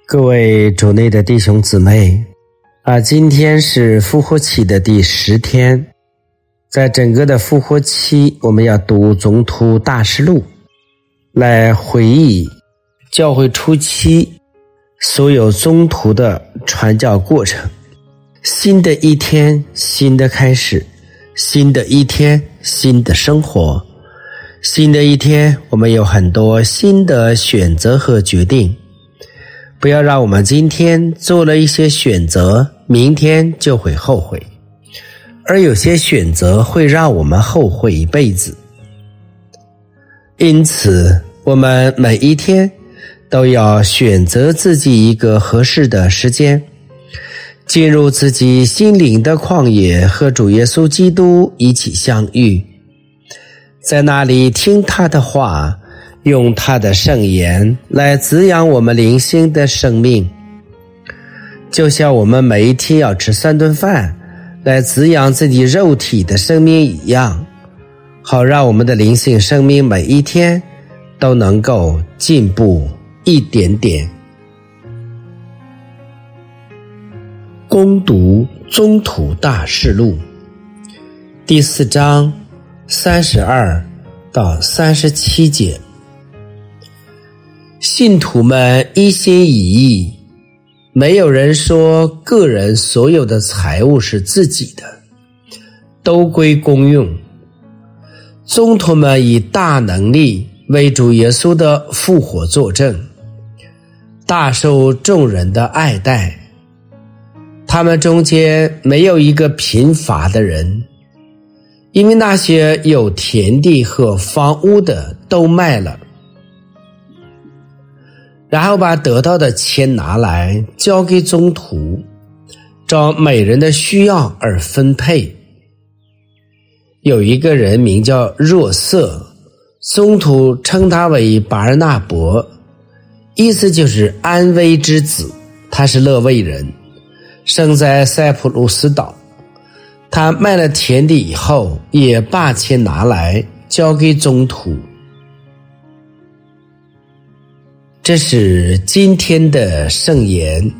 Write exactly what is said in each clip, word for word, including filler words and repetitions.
各位主内的弟兄姊妹啊，今天是复活期的第十天，在整个的复活期，我们要读宗徒大事录，来回忆教会初期所有宗徒的传教过程。新的一天，新的开始；新的一天，新的生活；新的一天，我们有很多新的选择和决定。不要让我们今天做了一些选择，明天就会后悔，而有些选择会让我们后悔一辈子。因此，我们每一天都要选择自己一个合适的时间，进入自己心灵的旷野，和主耶稣基督一起相遇，在那里听他的话，用他的圣言来滋养我们灵性的生命，就像我们每一天要吃三顿饭来滋养自己肉体的生命一样，好让我们的灵性生命每一天都能够进步一点点。攻读宗徒大事录第四章三十二到三十七节。信徒们一心一意，没有人说个人所有的财物是自己的，都归公用。宗徒们以大能力为主耶稣的复活作证，大受众人的爱戴。他们中间没有一个贫乏的人，因为那些有田地和房屋的都卖了，然后把得到的钱拿来交给宗徒，照每人的需要而分配。有一个人名叫若瑟，宗徒称他为巴尔纳伯，意思就是安慰之子。他是勒卫人，生在塞浦路斯岛。他卖了田地以后，也把钱拿来交给宗徒。这是今天的圣言。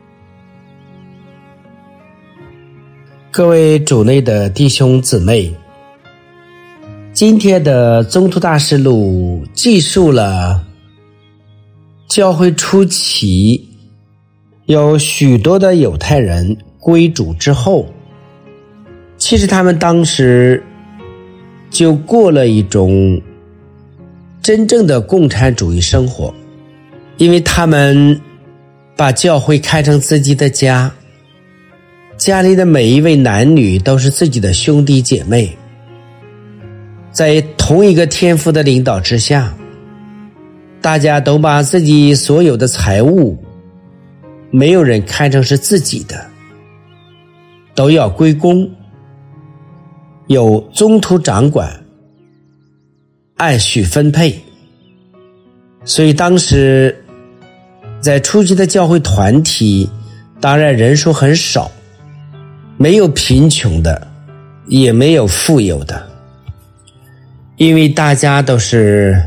各位主内的弟兄姊妹，今天的宗徒大事录记述了教会初期有许多的犹太人归主之后，其实他们当时就过了一种真正的共产主义生活，因为他们把教会看成自己的家，家里的每一位男女都是自己的兄弟姐妹，在同一个天父的领导之下，大家都把自己所有的财物，没有人看成是自己的，都要归公，有宗徒掌管，按序分配。所以当时在初期的教会团体，当然人数很少，没有贫穷的，也没有富有的，因为大家都是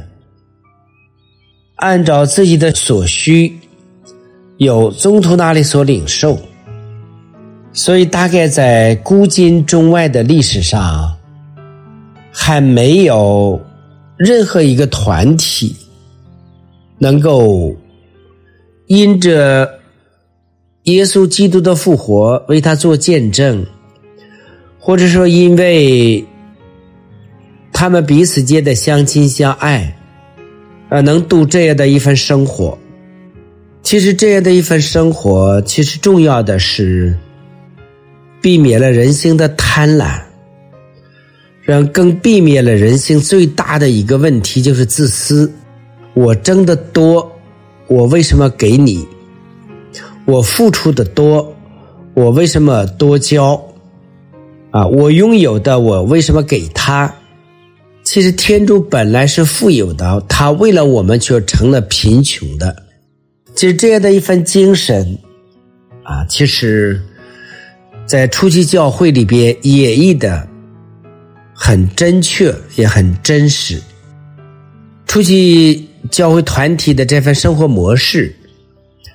按照自己的所需，有宗徒那里所领受。所以大概在古今中外的历史上，还没有任何一个团体能够因着耶稣基督的复活为他做见证，或者说因为他们彼此间的相亲相爱，呃，能度这样的一份生活。其实这样的一份生活，其实重要的是避免了人性的贪婪，让更避免了人性最大的一个问题，就是自私。我挣得多，我为什么给你？我付出的多，我为什么多交？啊，我拥有的，我为什么给他？其实天主本来是富有的，他为了我们却成了贫穷的。其实这样的一份精神啊，其实在初期教会里边演绎的很真确，也很真实。初期教会团体的这份生活模式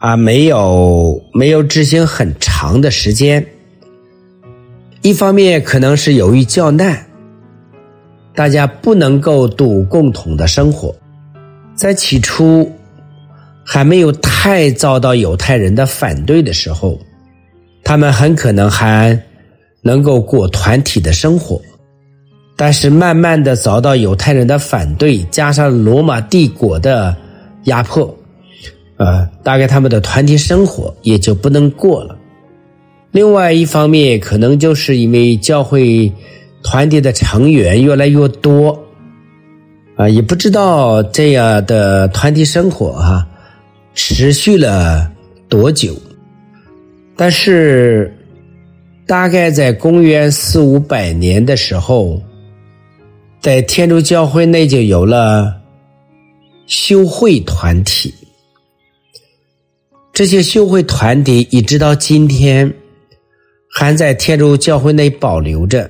啊，没有没有执行很长的时间。一方面可能是由于较难，大家不能够度共同的生活，在起初还没有太遭到犹太人的反对的时候，他们很可能还能够过团体的生活。但是慢慢的遭到犹太人的反对，加上罗马帝国的压迫，呃，大概他们的团体生活也就不能过了。另外一方面，可能就是因为教会团体的成员越来越多，啊、呃，也不知道这样的团体生活哈、啊、持续了多久。但是大概在公元四五百年的时候，在天主教会内就有了修会团体。这些修会团体一直到今天还在天主教会内保留着，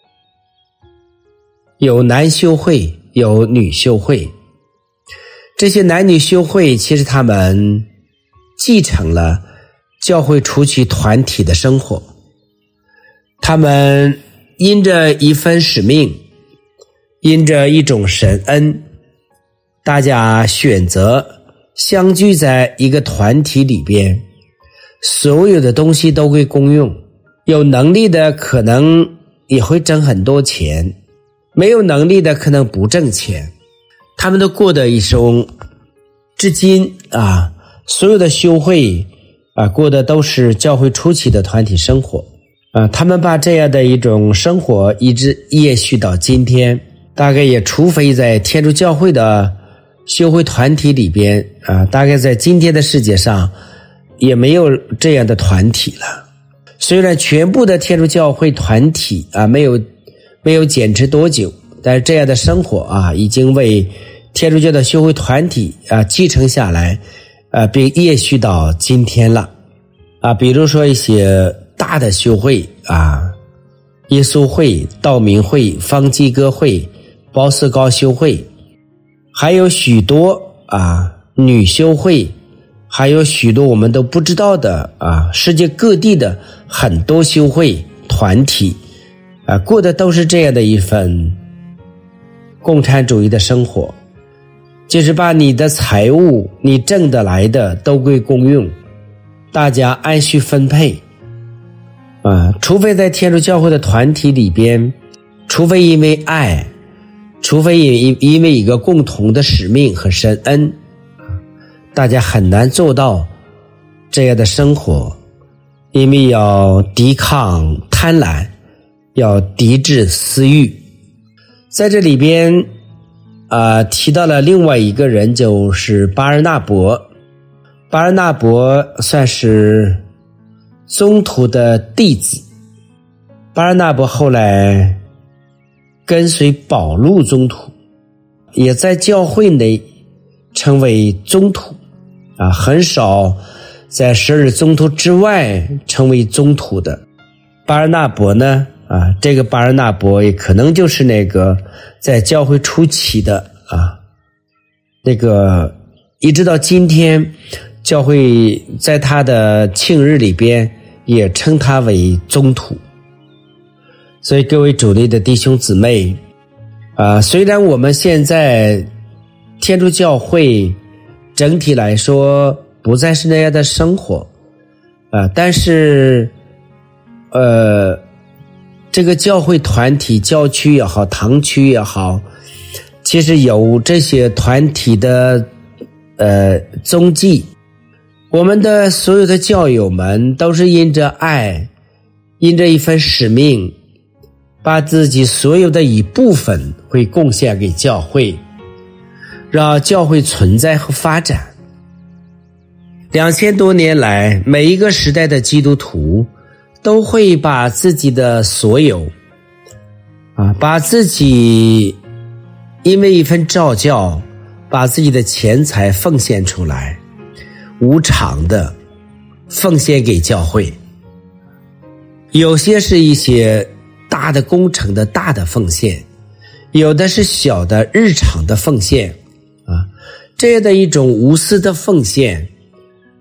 有男修会，有女修会。这些男女修会其实他们继承了教会初期团体的生活，他们因着一份使命，因着一种神恩，大家选择相聚在一个团体里边，所有的东西都会公用。有能力的可能也会挣很多钱，没有能力的可能不挣钱。他们都过的一生，至今啊，所有的修会啊，过的都是教会初期的团体生活啊。他们把这样的一种生活一直延续到今天，大概也除非在天主教会的修会团体里边啊，大概在今天的世界上也没有这样的团体了。虽然全部的天主教会团体啊没有没有坚持多久，但是这样的生活啊已经为天主教的修会团体啊继承下来，啊并延续到今天了啊。比如说一些大的修会啊，耶稣会、道明会、方济各会、包思高修会，还有许多啊女修会，还有许多我们都不知道的啊，世界各地的很多修会团体啊，过的都是这样的一份共产主义的生活，就是把你的财物你挣得来的都归公用，大家按需分配啊，除非在天主教会的团体里边，除非因为爱，除非因因为一个共同的使命和神恩，大家很难做到这样的生活，因为要抵抗贪婪，要抵制私欲。在这里边啊、呃，提到了另外一个人，就是巴尔纳伯。巴尔纳伯算是宗徒的弟子，巴尔纳伯后来跟随保禄宗徒，也在教会内成为宗徒啊，很少在十二宗徒之外成为宗徒的。巴尔纳伯呢啊，这个巴尔纳伯也可能就是那个在教会初期的啊，那个一直到今天教会在他的庆日里边也称他为宗徒。所以各位主内的弟兄姊妹啊，虽然我们现在天主教会整体来说不再是那样的生活啊，但是呃这个教会团体，教区也好，堂区也好，其实有这些团体的呃踪迹。我们的所有的教友们都是因着爱，因着一份使命，把自己所有的一部分会贡献给教会，让教会存在和发展。两千多年来，每一个时代的基督徒都会把自己的所有啊，把自己因为一份召教，把自己的钱财奉献出来，无偿的奉献给教会。有些是一些大的工程的大的奉献，有的是小的日常的奉献啊，这样的一种无私的奉献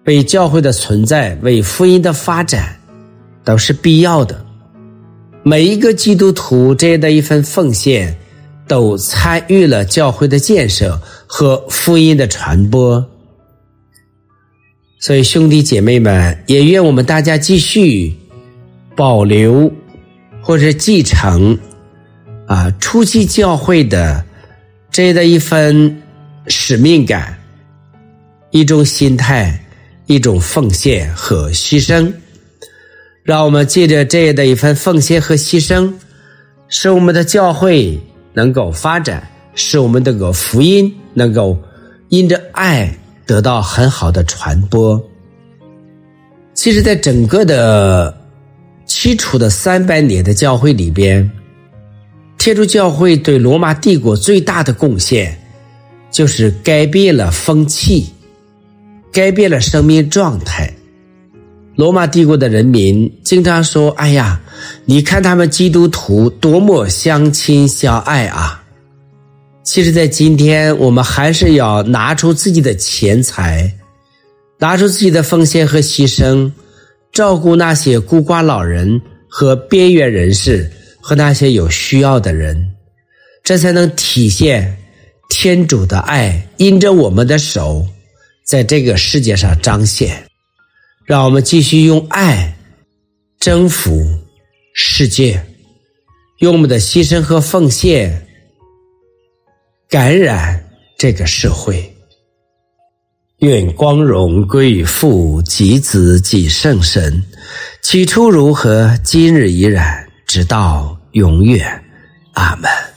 为教会的存在，为福音的发展都是必要的。每一个基督徒这样的一份奉献，都参与了教会的建设和福音的传播。所以兄弟姐妹们，也愿我们大家继续保留或者继承啊初期教会的这样的一份使命感，一种心态，一种奉献和牺牲。让我们借着这样的一份奉献和牺牲，使我们的教会能够发展，使我们这个福音能够因着爱得到很好的传播。其实在整个的起初的三百年的教会里边，天主教会对罗马帝国最大的贡献就是改变了风气，改变了生命状态。罗马帝国的人民经常说，哎呀，你看他们基督徒多么相亲相爱啊。其实在今天，我们还是要拿出自己的钱财，拿出自己的奉献和牺牲，照顾那些孤寡老人和边缘人士和那些有需要的人，这才能体现天主的爱因着我们的手在这个世界上彰显。让我们继续用爱征服世界，用我们的牺牲和奉献感染这个社会。愿光荣归于父及子及圣神，起初如何，今日依然，直到永远。阿们。